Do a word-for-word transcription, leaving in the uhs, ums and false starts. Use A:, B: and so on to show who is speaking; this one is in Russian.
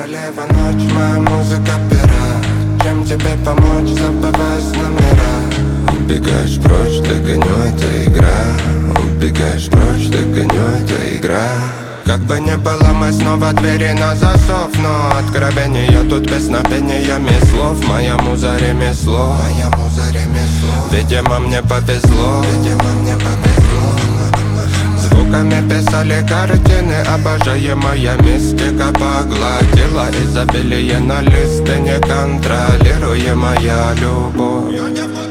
A: королева ночь, моя музыка пера. Чем тебе помочь, забываясь номера? Убегаешь прочь, догоню, это игра. Убегаешь прочь, догоню, это игра. Как бы ни было, мы снова двери на засов. Но откровения тут песнопениями слов. Моя муза ремесло, моя муза ремесло. Видимо мне повезло, видимо мне повезло. Звуками писали картины, обожаемая мистика погладила изобилие на листы, неконтролируемая любовь.